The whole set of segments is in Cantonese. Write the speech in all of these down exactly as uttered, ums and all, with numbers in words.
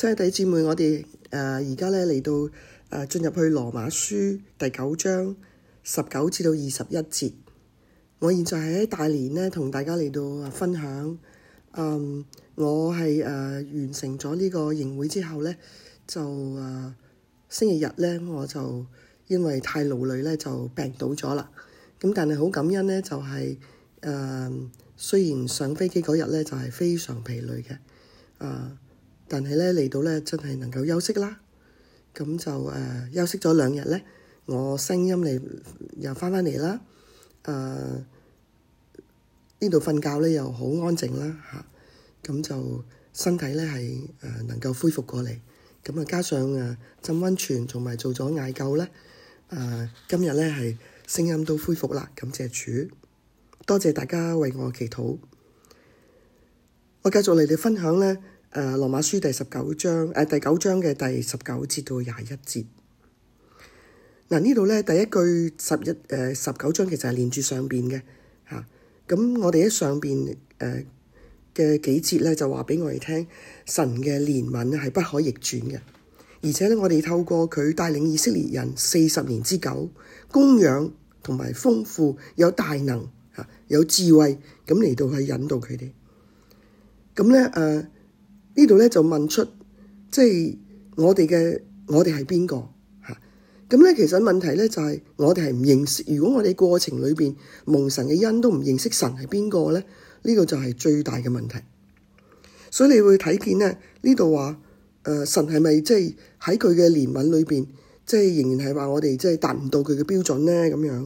親愛弟兄姊妹，我哋誒而家咧嚟到誒、呃、進入去羅馬書第九章十九至到二十一節。我現在係喺大連咧，同大家嚟到分享。嗯，我係誒、呃、完成咗呢個營會之後咧，就誒、呃、星期日咧，我就因為太勞累咧，就病倒咗啦。咁但係好感恩咧，就係、是、誒、呃、雖然上飛機嗰日咧就係、是、非常疲累嘅，啊、呃，但係咧嚟到咧真係能夠休息啦。咁就誒、呃、休息咗兩日咧，我聲音嚟又翻返嚟啦。誒、呃、呢度瞓覺咧又好安靜啦嚇，咁、啊、就身體咧係誒能夠恢復過嚟。咁啊加上誒、啊、浸溫泉同埋做咗艾灸咧，誒、啊、今日咧係聲音都恢復啦，感謝主，多謝大家為我祈禱。我繼續嚟哋分享咧，誒羅馬書第十九章誒、啊、第九章嘅第十九節到廿一節。嗱、啊、呢度咧第一句十一誒十九章其實係連住上邊嘅嚇。咁、啊、我哋喺上邊誒嘅幾節咧就話俾我哋聽，神嘅憐憫係不可逆轉嘅，而且咧我哋透過佢帶領以色列人四十年之久，供養同埋豐富，有大能嚇，有智慧咁嚟到去引導佢哋。咁咧誒呢度咧就問出，即係我哋嘅我哋係邊個嚇？咁咧其實問題咧就係我哋係唔認識。如果我哋過程裏邊蒙神嘅恩都唔認識神係邊個咧，呢個就係最大嘅問題。所以你會睇見咧呢度話誒神係咪即係喺佢嘅憐憫裏邊，即係仍然係話我哋即係達唔到佢嘅標準咧咁樣。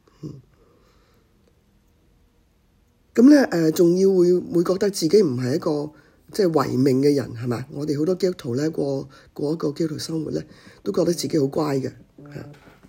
咁咧誒，仲要會會覺得自己唔係一個即係違命嘅人係嘛？我哋好多基督徒咧過過一個基督徒生活咧，都覺得自己好乖嘅，係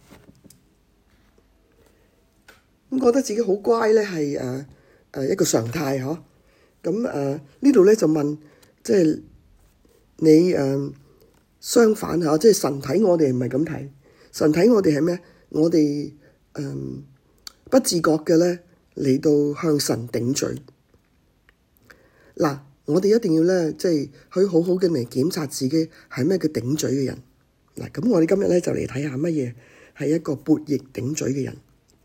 咁覺得自己好乖咧，係誒誒一個常態嗬。咁誒呢度咧就問，即係你誒、呃、相反嚇，即係神睇我哋唔係咁睇，神睇我哋係咩？我哋誒、呃、不自覺嘅咧。嚟到向神頂嘴，嗱，我哋一定要咧，即係去好好嘅嚟檢查自己係咩叫頂嘴嘅人。嗱，咁我哋今日咧就嚟睇下乜嘢係一個悖逆頂嘴嘅人。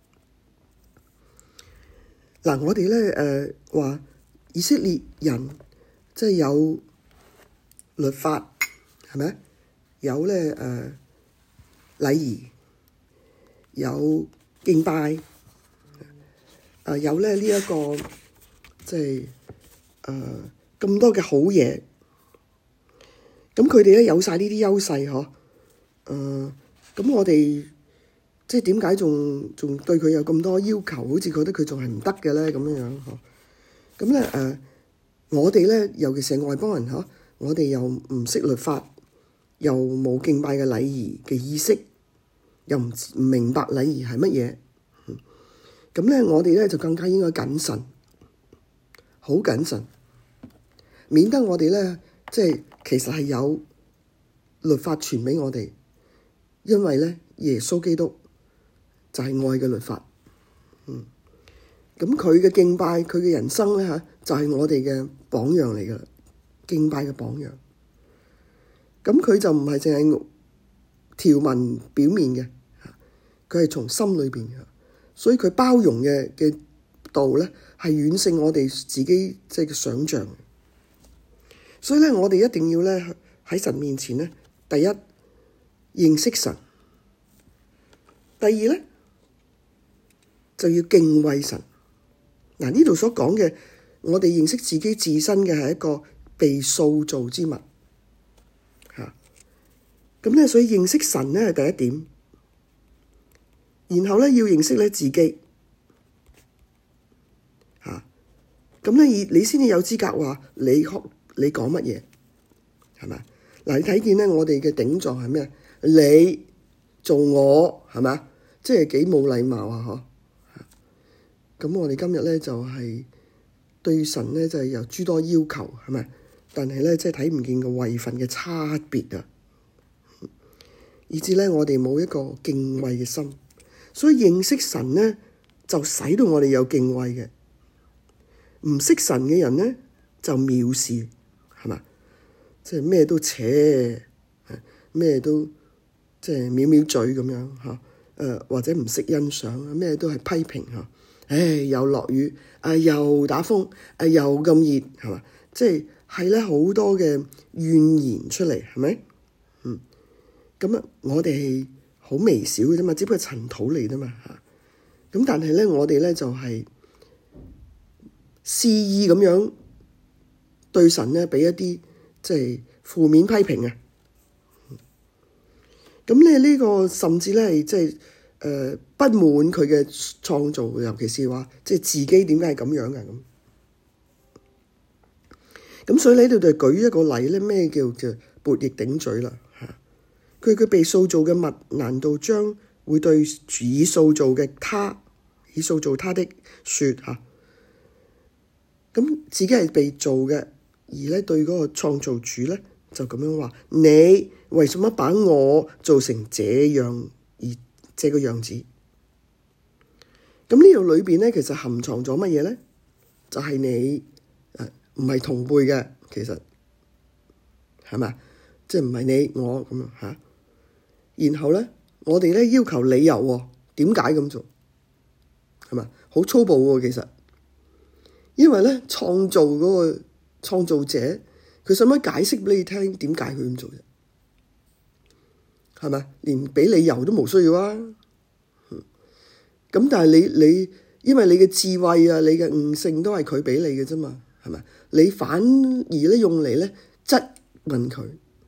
嗱，我哋咧誒話以色列人即係有律法，係咪？有咧誒禮儀，有敬拜。啊、有咧呢一個即係誒咁多嘅好嘢，咁佢哋咧有晒呢啲優勢嗬，誒、呃、咁我哋即係點解仲仲對佢有咁多要求，好似覺得佢仲係唔得嘅咧咁樣樣嗬？咁咧誒，我哋咧尤其是外邦人嗬，我哋又唔識律法，又冇敬拜嘅禮儀嘅意識，又唔唔明白禮儀係乜嘢。咁咧，我哋咧就更加應該謹慎，好謹慎，免得我哋咧即係其實係有律法傳俾我哋，因為咧耶穌基督就係愛嘅律法，嗯，咁佢嘅敬拜，佢嘅人生咧嚇就係我哋嘅榜樣嚟㗎，敬拜嘅榜樣。咁佢就唔係淨係條文表面嘅，佢係從心裏邊嘅。所以佢包容嘅嘅度咧，係遠勝我哋自己即係嘅想像。所以咧，我哋一定要咧喺神面前咧，第一認識神，第二咧就要敬畏神。嗱，呢度所講嘅，我哋認識自己自身嘅係一個被塑造之物嚇。咁咧，所以認識神咧係第一點。然後咧要認識咧自己，嚇，咁咧你你先至有資格話你學你講乜嘢，係咪？嗱，你睇見咧我哋嘅頂撞係咩？你做我係咪？即係幾冇禮貌啊！嗬，咁我哋今日咧就係、是、對神咧就係、是、有諸多要求係咪？但係咧即係睇唔見個位份嘅差別啊，以至咧我哋冇一個敬畏嘅心。所以認識神咧，就使到我哋有敬畏嘅；唔識神嘅人咧，就藐視，係嘛？ 即係咩都扯，咩都即係藐藐嘴咁樣嚇，誒、呃、或者唔識欣賞，咩都係批評嚇。唉，又落雨，啊又打風，啊又咁熱，係嘛？即係係咧好多嘅怨言出嚟，係咪？嗯，咁啊，我哋係好微小嘅啫嘛，只不過塵土嚟啫嘛嚇。咁但係咧，我哋咧就係、是、肆意咁樣對神咧俾一啲即係負面批評啊。咁咧呢個甚至咧係即係誒不滿佢嘅創造，尤其是話即係自己點解係咁樣嘅咁。咁所以呢度就舉一個例咧，咩叫做悖逆頂嘴啦嚇？佢佢被塑造嘅物，難道將會對已塑造嘅他，已塑造他的説嚇？咁自己係被造嘅，而咧對嗰個創造主咧就咁樣話：你為什麼把我做成這樣而這個樣子？咁呢度裏邊咧，其實含藏咗乜嘢咧？就係、是、你誒唔係同輩嘅，其實係咪？即係唔係你我咁樣嚇？然後咧，我哋咧要求理由喎，點解咁做？係咪？好粗暴喎，其實，因為咧創造嗰個創造者，佢使乜解釋俾你聽點解佢咁做啫？係咪？連俾理由都冇需要啊！咁但係你你，因為你嘅智慧啊，你嘅悟性都係佢俾你嘅啫嘛，係咪？你反而咧用嚟咧質問佢，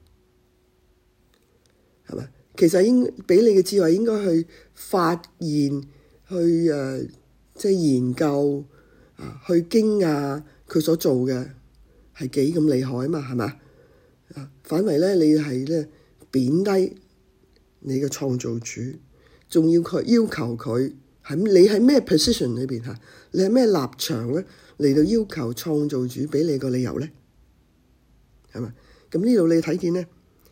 係咪？其實應俾你嘅智慧應該去發現，去誒、呃、即係研究啊，去驚訝佢所做嘅係幾咁厲害啊嘛，係咪啊？反為咧你係咧貶低你嘅創造主，仲要佢要求佢。係你喺咩 position 裏邊嚇？你係咩立場咧？嚟到要求創造主俾你個理由咧？係咪？咁呢度你睇見咧，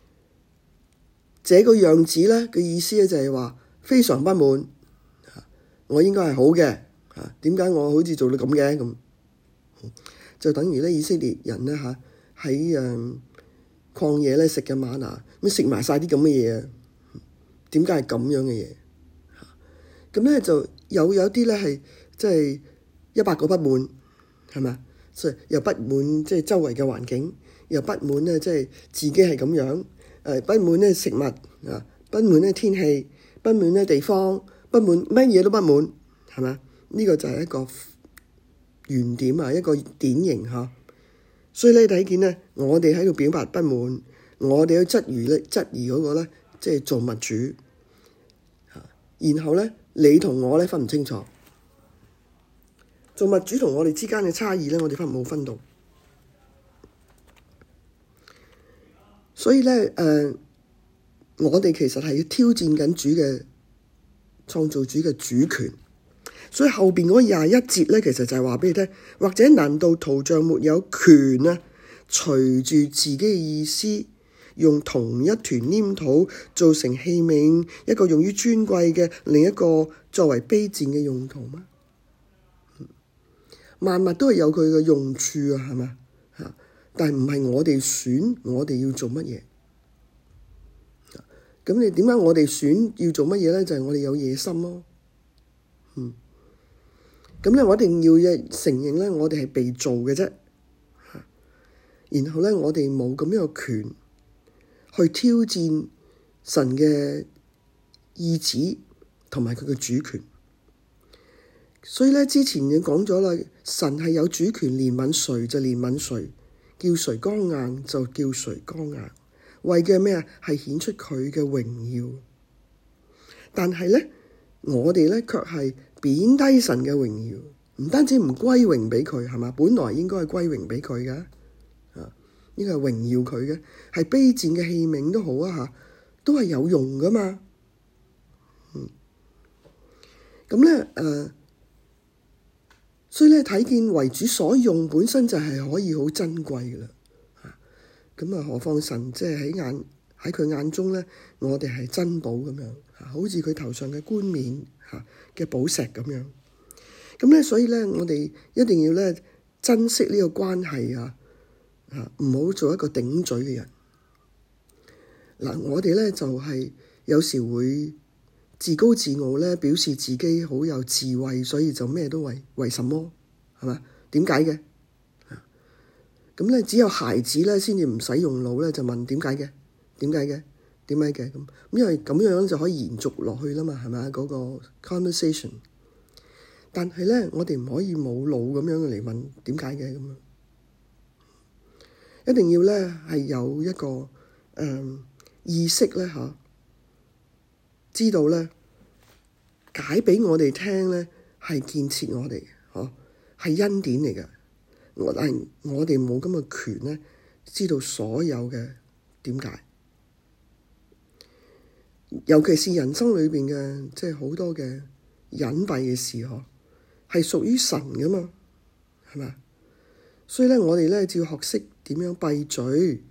這個樣子咧嘅意思咧就係話非常不滿。我應該係好嘅嚇，點解我好似做到咁嘅咁？就等於咧以色列人咧嚇喺誒曠野咧食嘅嗎哪，咁食埋晒啲咁嘅嘢啊？點解係咁樣嘅嘢？咁咧就有有啲咧係即係一百個不滿，係咪？所以又不滿即係周圍嘅環境，又不滿咧即係自己係咁樣，誒不滿咧食物啊，不滿咧天氣，不滿咧地方，不滿乜嘢都不滿，係咪？呢個就係一個原點啊，一個典型嚇。所以你睇見咧，我哋喺度表達不滿，我哋去質疑咧質疑嗰個咧即係造物主，然後咧。你同我咧分唔清楚，造物主同我哋之間嘅差異咧，我哋分冇分到。所以咧，誒、呃，我哋其實係要挑戰緊主嘅創造主嘅主權。所以後邊嗰廿一節咧，其實就係話俾你聽，或者難道圖像沒有權啊？隨住自己嘅意思。用同一團黏土做成器皿，一個用於尊貴嘅，另一個作為卑賤嘅用途嗎？萬物都係有佢嘅用處啊，係嘛？嚇！但係唔係我哋選，我哋要做乜嘢？咁你點解我哋選要做乜嘢咧？就係、是、我哋有野心咯。嗯。咁咧，我一定要承認咧，我哋係被造嘅啫。嚇！然後咧，我哋冇咁樣嘅權。去挑戰神嘅意志同埋佢嘅主權，所以咧之前已經講咗啦，神係有主權，憐憫誰就憐憫誰，叫誰剛硬就叫誰剛硬，為嘅咩啊？係顯出佢嘅榮耀。但係咧，我哋咧卻係貶低神嘅榮耀，唔單止唔歸榮俾佢，係嘛？本來應該係歸榮俾佢嘅。呢個係榮耀佢嘅，係卑賤嘅器皿都好啊嚇，都係有用噶嘛。嗯，咁咧誒，所以咧睇見為主所用本身就係可以好珍貴噶啦。嚇，咁啊何況神即係喺眼喺佢眼中咧，我哋係珍寶咁樣嚇，好似佢頭上嘅冠冕嚇嘅寶石咁樣。咁咧所以咧，我哋一定要咧珍惜呢個關係啊。 嚇，唔好做一個頂嘴嘅人。嗱，我哋咧就係、是、有時會自高自傲咧，表示自己好有智慧，所以就咩都為為什麼係嘛？點解嘅？咁咧只有孩子咧先至唔使用腦咧，就問點解嘅？點解嘅？點解嘅？咁因為咁樣就可以延續落去啦嘛，係咪啊？嗰個 conversation。但係咧，我哋唔可以冇腦咁樣嚟問點解嘅咁樣，一定要咧係有一個誒、嗯、意識咧嚇，知道咧解俾我哋聽咧係建設我哋，嗬係恩典嚟嘅。我但係我哋冇咁嘅權咧，知道所有嘅點解，尤其是人生裏邊嘅即係好多嘅隱蔽嘅事嗬。係屬於神㗎嘛，係咪？所以咧，我哋咧就要學識點樣閉嘴，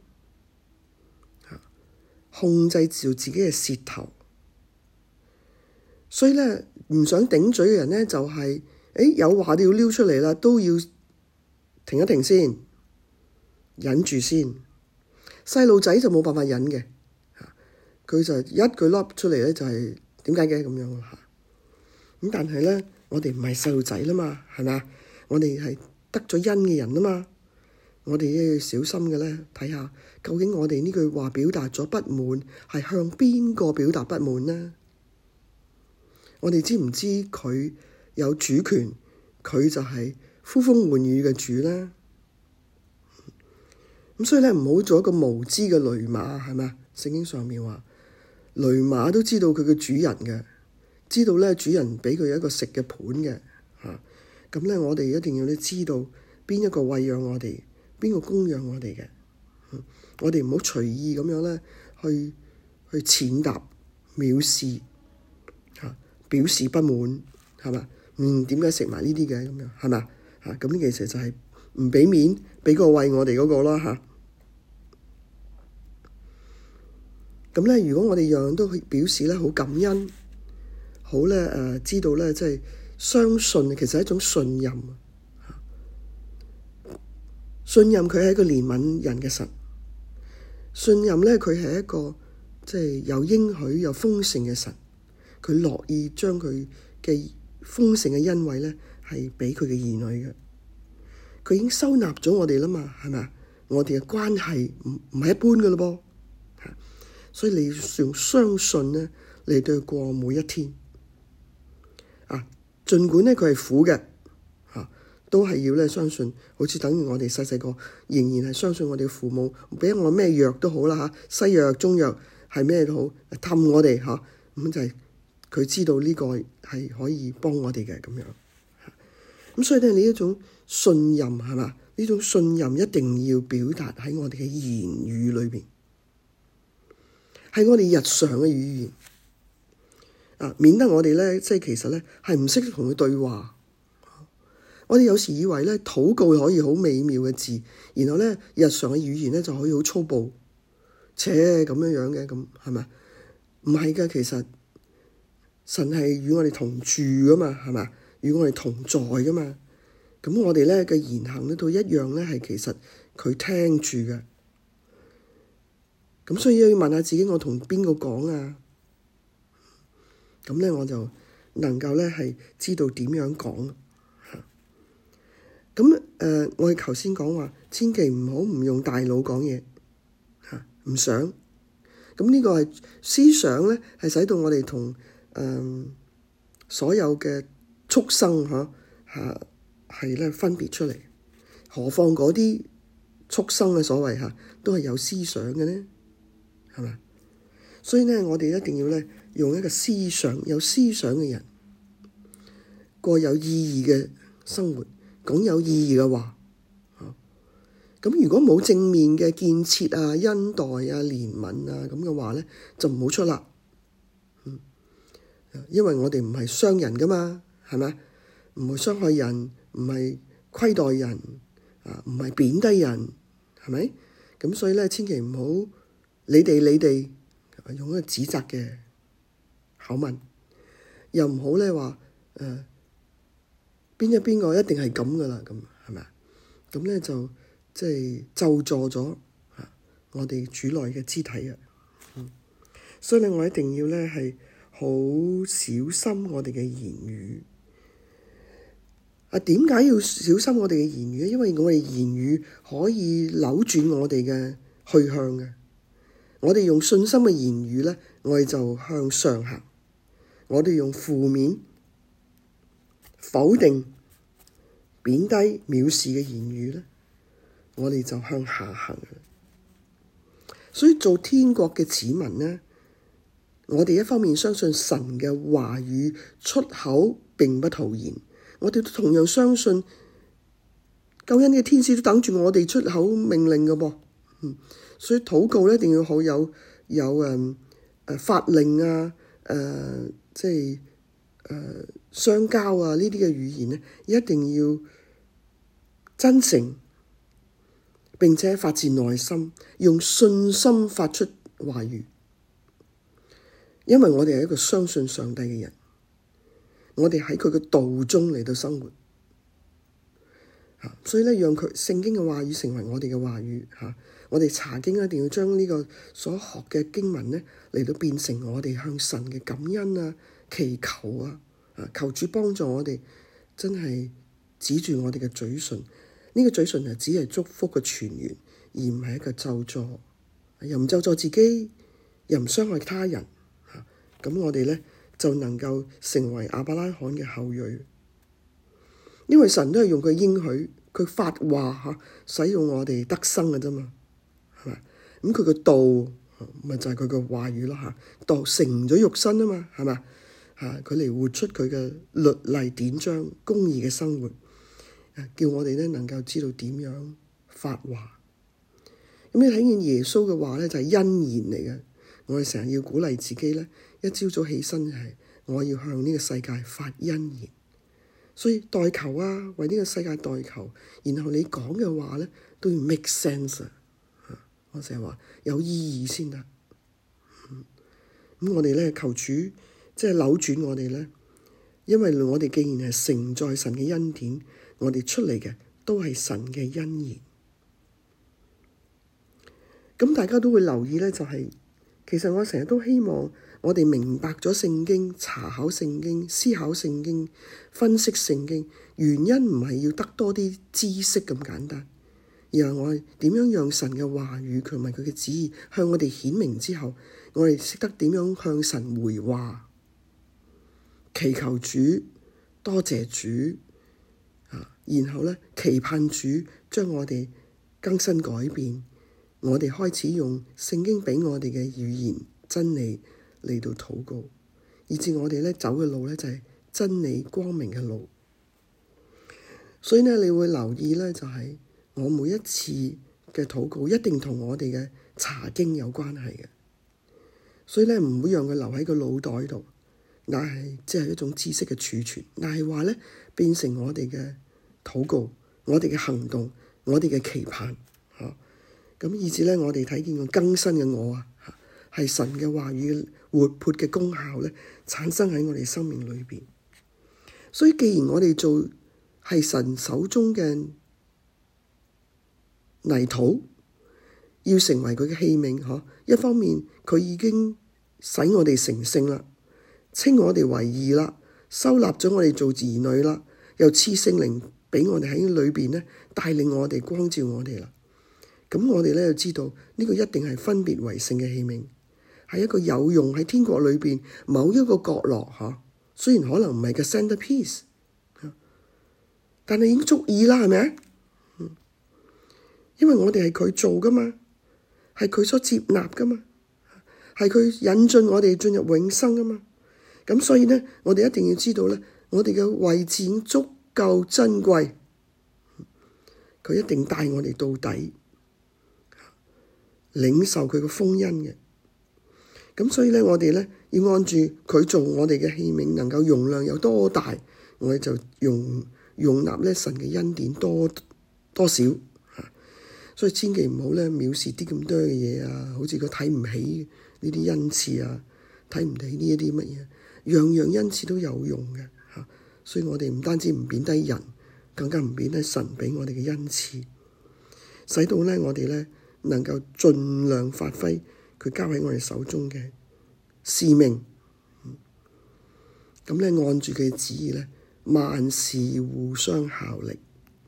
控制住自己嘅舌頭。所以咧，唔想頂嘴嘅人咧，就係、是、誒有話都要撩出嚟啦，都要停一停先，忍住先。細路仔就冇辦法忍嘅，佢就一句笠出嚟咧，就係點解嘅咁樣嚇。咁但係咧。我哋唔係細路仔啦嘛，係咪啊？我哋係得咗恩嘅人啊嘛，我哋都要小心嘅咧，睇下究竟我哋呢句話表達咗不滿，係向邊個表達不滿呢？我哋知唔知佢有主權？佢就係呼風喚雨嘅主咧。咁所以咧，唔好做一個無知嘅騾馬，係咪啊？聖經上面話，騾馬都知道佢嘅主人嘅。知道咧，主人畀佢一個食嘅盤嘅嚇，咁、啊、咧我哋一定要咧知道邊一個餵養我哋，邊個供養我哋嘅、啊，我哋唔好隨意咁樣咧去去踐踏、藐視嚇、啊，表示不滿係嘛？嗯，點解食埋呢啲嘅咁樣係嘛？嚇，咁呢其實就係唔畀面畀個餵我哋嗰個啦嚇。咁、啊、咧，如果我哋樣樣都去表示咧好感恩。好咧，誒、呃、知道咧，即係相信，其實係一種信任。信任佢係一個憐憫人嘅神，信任咧佢係一個即係有應許、有豐盛嘅神。佢樂意將佢嘅豐盛嘅恩惠咧係畀佢嘅兒女嘅。佢已經收納咗我哋啦嘛，係咪啊？我哋嘅關係唔唔係一般嘅咯噃，所以你要用相信咧嚟對過每一天。啊，儘管咧佢係苦嘅，嚇、啊、都係要咧相信，好似等於我哋細細個仍然係相信我哋父母，俾我咩藥都好啦嚇、啊，西藥中藥係咩都好，氹我哋嚇，咁、啊、就係、是、佢知道呢個係可以幫我哋嘅咁樣。咁、啊、所以咧，呢一種信任係嘛？呢種信任一定要表達喺我哋嘅言語裏邊，係我哋日常嘅語言。啊，免得我哋咧，即係其實咧係唔識同佢對話。我哋有時以為咧禱告可以好美妙嘅字，然後咧日常嘅語言咧就可以好粗暴，切咁樣樣嘅咁係咪？唔係㗎，其實神係與我哋同住㗎嘛，係咪？與我哋同在㗎嘛。咁我哋咧嘅言行咧都一樣咧，係其實佢聽住嘅。咁所以要問下自己，我同邊個講啊？咁咧我就能夠咧係知道點樣講。咁誒、呃，我哋頭先講話，千祈唔好唔用大腦講嘢嚇，唔想。咁呢個係思想咧，係使到我哋同誒所有嘅畜生嚇嚇係咧分別出嚟。何況嗰啲畜生嘅所謂嚇，都係有思想嘅咧，係咪？所以咧，我哋一定要咧用一個思想有思想嘅人過有意義嘅生活，講有意義嘅話。咁如果冇正面嘅建設啊、恩待啊、憐憫啊咁嘅話咧，就唔好出啦。嗯，因為我哋唔係傷人噶嘛，係咪？唔係傷害人，唔係虧待人，啊，唔係貶低人，係咪？咁所以咧，千祈唔好你哋你哋用一個指責嘅口吻，又唔好咧話誒邊一邊個一定係咁噶啦，咁係咪啊？咁咧就。 即係咒詛咗我哋主內嘅肢體啊。嗯，所以咧，我一定要咧係好小心我哋嘅言語。啊，點解要小心我哋嘅言語咧？因為我哋言語可以扭轉我哋嘅去向嘅。我哋用信心嘅言語咧，我哋就向上行；我哋用負面、否定、貶低、藐視嘅言語咧，我哋就向下行。所以做天國嘅子民咧，我哋一方面相信神嘅話語出口並不徒然。我哋都同樣相信救恩嘅天使都等住我哋出口命令嘅噃，嗯，所以禱告咧一定要好有有誒誒法令啊，誒、呃、即係誒相交啊呢啲嘅語言咧，一定要真誠，並且發自內心，用信心發出話語，因為我哋係一個相信上帝嘅人。我哋喺佢嘅道中嚟到生活，所以咧，讓佢聖經嘅話語成為我哋嘅話語嚇。我哋查經一定要將呢個所學嘅經文咧嚟到變成我哋向神嘅感恩啊、祈求啊，啊求主幫助我哋，真係指住我哋嘅嘴唇。呢、這個嘴唇係只係祝福嘅泉源，而唔係一個咒詛，又唔咒詛自己，又唔傷害他人嚇。咁我哋咧就能夠成為亞伯拉罕嘅後裔，因為神都係用佢應許，佢發話嚇，使用我哋得生嘅啫嘛，係咪？咁佢個道咪就係佢個話語咯嚇，道成咗肉身啊嘛，係咪？嚇，佢嚟活出佢嘅律例典章、公義嘅生活，叫我哋咧能夠知道點樣發話。咁你睇見耶穌嘅話咧就係恩言嚟嘅。我哋成日要鼓勵自己咧，一朝早起身係我要向呢個世界發恩言，所以代求啊，為呢個世界代求，然後你講嘅話咧都要 make sense 啊！我成日話有意義先得。咁、嗯、我哋咧求主即係扭轉我哋咧，因為我哋既然係承載神嘅恩典，我哋出嚟嘅都係神嘅恩言。咁大家都會留意咧，就係、是。其實我成日都希望我哋明白咗聖經、查考聖經、思考聖經、分析聖經，原因唔係要得多啲知識咁簡單，而係我哋點樣讓神嘅話語同埋佢嘅旨意向我哋顯明之後，我哋識得點樣向神回話，祈求主，多謝主，啊，然後咧期盼主將我哋更新改變。我哋開始用聖經畀我哋嘅語言真理嚟到禱告，以至我哋咧走嘅路咧就係真理光明嘅路。所以咧你會留意咧，就係我每一次嘅禱告一定同我哋嘅查經有關係嘅，所以咧唔會讓佢留喺個腦袋度，但係即係一種知識嘅儲存，但係話咧變成我哋嘅禱告、我哋嘅行動、我哋嘅期盼。咁以至咧，我哋睇見個更新嘅我啊，係神嘅話語活潑嘅功效咧，產生喺我哋生命裏邊。所以既然我哋做係神手中嘅泥土，要成為佢嘅器皿，嗬，一方面佢已經使我哋成聖啦，稱我哋為義啦，收納咗我哋做兒女啦，又賜聖靈畀我哋喺裏邊咧，帶領我哋光照我哋啦。咁我哋咧就知道呢、這個一定係分別為聖嘅器皿，係一個有用喺天國裏邊某一個角落嚇。雖然可能唔係個 centerpiece，但係已經足矣啦，係咪？因為我哋係佢做噶嘛，係佢所接納噶嘛，係佢引進我哋進入永生噶嘛。咁所以咧，我哋一定要知道咧，我哋嘅位置已經足夠珍貴，佢一定帶我哋到底。領受佢嘅豐恩嘅，咁所以咧，我哋咧要按住佢做我哋嘅器皿，能夠容量有多大，我哋就容容納咧神嘅恩典多多少嚇。所以千祈唔好咧藐視啲咁多嘅嘢啊，好似佢睇唔起呢啲恩賜啊，睇唔起呢一啲乜嘢，樣樣恩賜都有用嘅嚇。所以我哋唔單止唔貶低人，更加唔貶低神畀我哋嘅恩賜。 使到咧我哋咧能夠盡量發揮佢交喺我哋手中嘅使命。咁咧按住佢嘅旨意咧，萬事互相效力，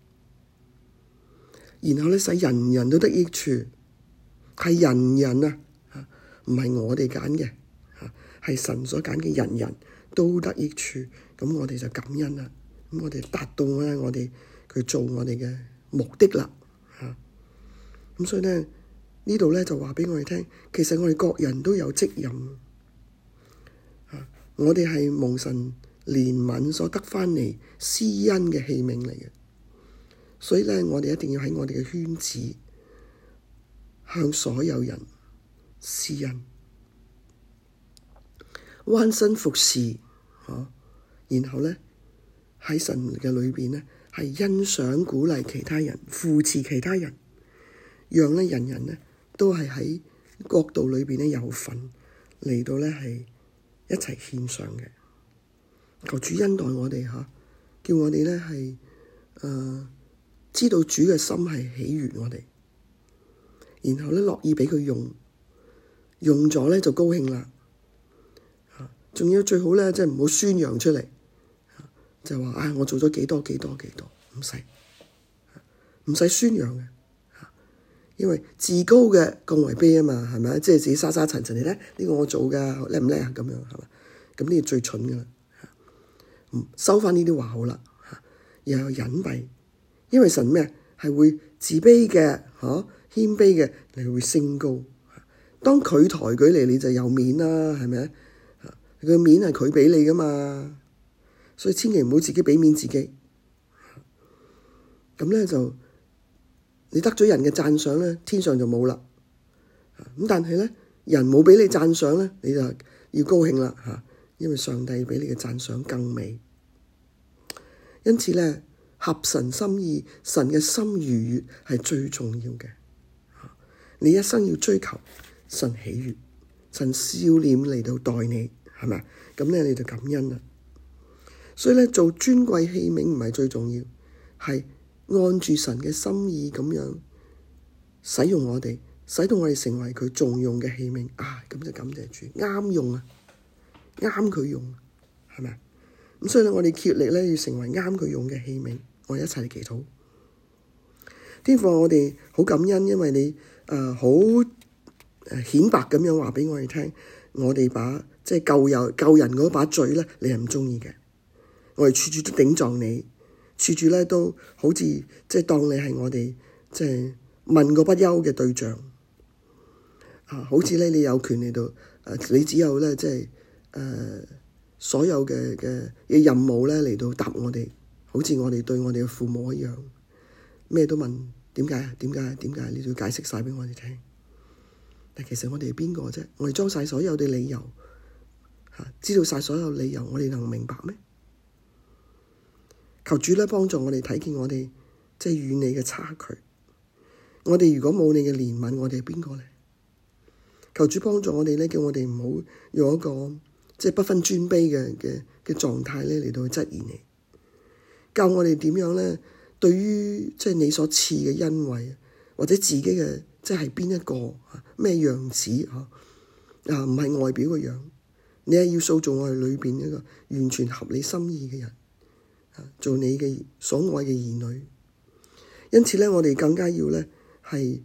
然後咧使人人都得益處，係人人啊，唔係我哋揀嘅，係神所揀嘅人人都得益處。咁我哋就感恩啦。咁我哋達到咧我哋佢做我哋嘅目的啦。嚇，咁所以咧呢度咧就話俾我哋聽，其實我哋各人都有職任。嚇，我哋係蒙神憐憫所得返嚟施恩嘅器皿嚟嘅，所以咧我哋一定要喺我哋嘅圈子向所有人施恩，彎身服侍。嚇，然後咧喺神嘅裏邊咧係欣賞鼓勵其他人，扶持其他人，讓咧人人咧都係喺國度裏邊咧有份嚟到咧係一齊獻上嘅。求主恩待我哋嚇，叫我哋咧係誒知道主嘅心係喜悅我哋，然後咧樂意俾佢用，用咗咧就高興啦。仲要最好咧，即係唔好宣揚出嚟，就話啊我做咗幾多幾多幾多，唔使唔使宣揚嘅，因為自高嘅降為卑啊嘛，係咪？即係自己沙沙塵塵嚟咧，呢個我做㗎，叻唔叻啊？咁樣係嘛？咁呢個最蠢㗎啦。收返呢啲話好啦，又有隱蔽，因為神咩係會自卑嘅，嗬謙卑嘅，你會升高。當佢抬舉你，你就有面啦，係咪？佢面係佢畀你㗎嘛，所以千祈唔好自己畀面自己。咁咧就你得咗人嘅讚賞咧，天上就冇啦。咁但係咧，人冇畀你讚賞咧，你就要高興啦嚇，因為上帝畀你嘅讚賞更美。因此咧，合神心意、神嘅心愉悅係最重要嘅。你一生要追求神喜悅，神笑臉嚟到待你。係咪？咁咧你就感恩啦。所以咧做尊貴器皿唔係最重要，係按住神嘅心意咁樣使用我哋，使到我哋成為佢重用嘅器皿。啊，咁就感謝主，啱用啊，啱佢用，係咪？咁所以咧我哋竭力咧要成為啱佢用嘅器皿。我哋一齊嚟祈禱。天父，我哋好感恩，因為你誒好誒顯白咁樣話俾我哋聽，我哋把即係救有救人嗰把罪咧，你係唔中意嘅。我哋處處都頂撞你，處處咧都好似即係當你係我哋即係問過不休嘅對象。啊，好似咧你有權嚟到誒，你只有咧即係誒所有嘅嘅嘅任務咧嚟到答我哋，好似我哋對我哋嘅父母一樣，咩都問點解啊？點解啊？點解？你要解釋晒俾我哋聽。但其實我哋係邊個啫？我哋裝晒所有嘅理由。知道晒所有理由，我哋能明白咩？求主咧幫助我哋睇見我哋即係與你嘅差距。我哋如果冇你嘅憐憫，我哋係邊個咧？求主幫助我哋咧，叫我哋唔好用一個即係不分尊卑嘅嘅嘅狀態咧嚟到去質疑你。教我哋點樣咧？對於即係你所賜嘅恩惠，或者自己嘅即係邊一個咩樣子啊？啊，唔係外表嘅樣。你係要塑造我哋裏邊一個完全合你心意嘅人，做你嘅所愛嘅兒女。因此咧，我哋更加要咧係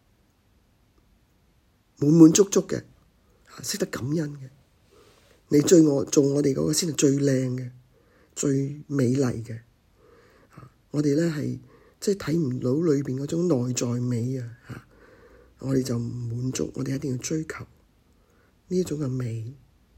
滿滿足足嘅，識得感恩嘅。你最我做我哋嗰個先係最靚嘅、最美麗嘅。我哋咧係即係睇唔到裏邊嗰種內在美啊！嚇，我哋就唔滿足，我哋一定要追求呢一種嘅美。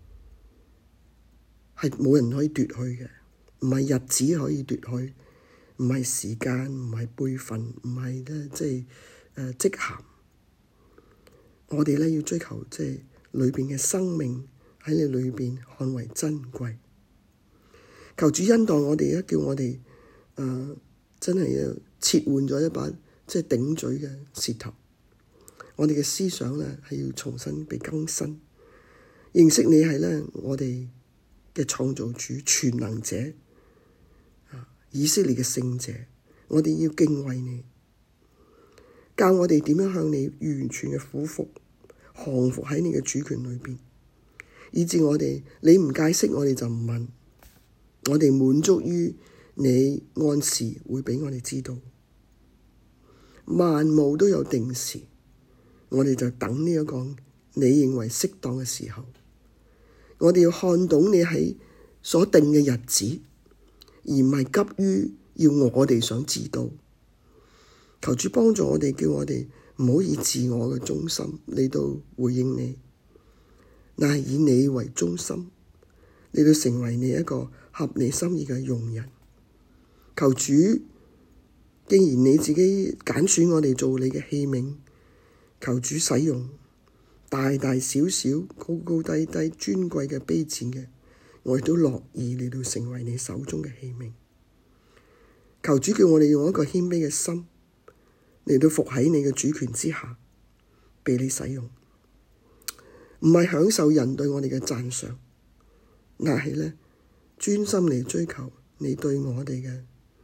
係冇人可以奪去嘅，唔係日子可以奪去，唔係時間，唔係輩份，唔係咧即係誒職銜。我哋咧要追求即係裏邊嘅生命喺你裏邊看為珍貴。求主恩待我哋，一叫我哋誒、呃、真係要切換咗一把即係頂嘴嘅舌頭。我哋嘅思想咧係要重新被更新，認識你係咧我哋嘅創造主、全能者，以色列嘅聖者，我哋要敬畏你。 教我哋點樣向你完全嘅俯伏，降服喺你嘅主權裏邊，以致我哋你唔解釋，我哋就唔問，我哋滿足於你按時會畀我哋知道，萬物都有定時，我哋就等呢一個你認為適當嘅時候，我哋要看懂你喺所定嘅日子，而唔係急於要我哋想知道。求主幫助我哋，叫我哋唔好以自我嘅中心嚟到回應你，乃係以你為中心嚟到成為你一個合你心意嘅用人。求主，既然你自己揀選我哋做你嘅器皿，求主使用大大小小、高高低低、尊貴嘅、卑賤嘅，我亦都樂意嚟到成為你手中嘅器皿。求主叫我哋用一個謙卑嘅心嚟到服喺你嘅主權之下，被你使用，唔係享受人對我哋嘅讚賞，乃係呢專心嚟追求你對我哋嘅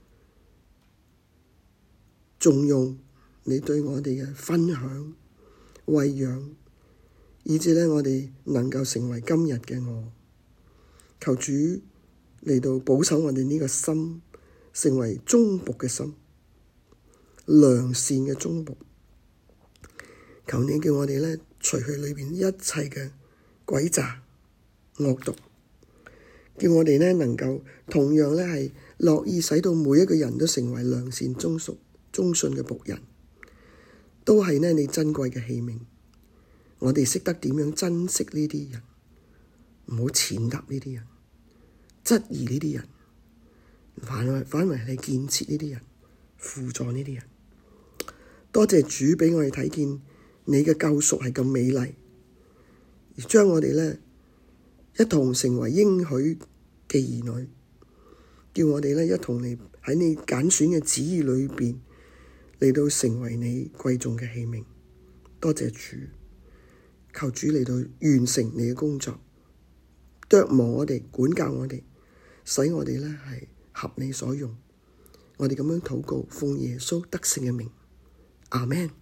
重用，你對我哋嘅分享、餵養，以致呢我哋能夠成為今日嘅我。求主嚟到保守我哋呢個心，成為忠僕嘅心，良善嘅忠僕。求你叫我哋呢除去裏邊一切嘅詭詐惡毒，叫我哋呢能夠同樣呢係樂意使到每一個人都成為良善忠屬忠信嘅僕人，都係呢你珍貴嘅器皿。我哋識得點樣珍惜呢啲人，唔好踐踏呢啲人，質疑呢啲人，反為反為係建設呢啲人，輔助呢啲人。多謝主畀我哋睇見你嘅救贖係咁美麗，而將我哋呢一同成為應許嘅兒女，叫我哋呢一同嚟喺你揀選嘅旨意裏邊嚟到成為你貴重嘅器皿。多謝主，求主嚟到完成你嘅工作，琢磨我哋，管教我哋，使我哋呢係合你所用。我哋咁樣禱告，奉耶穌得勝嘅名，阿們。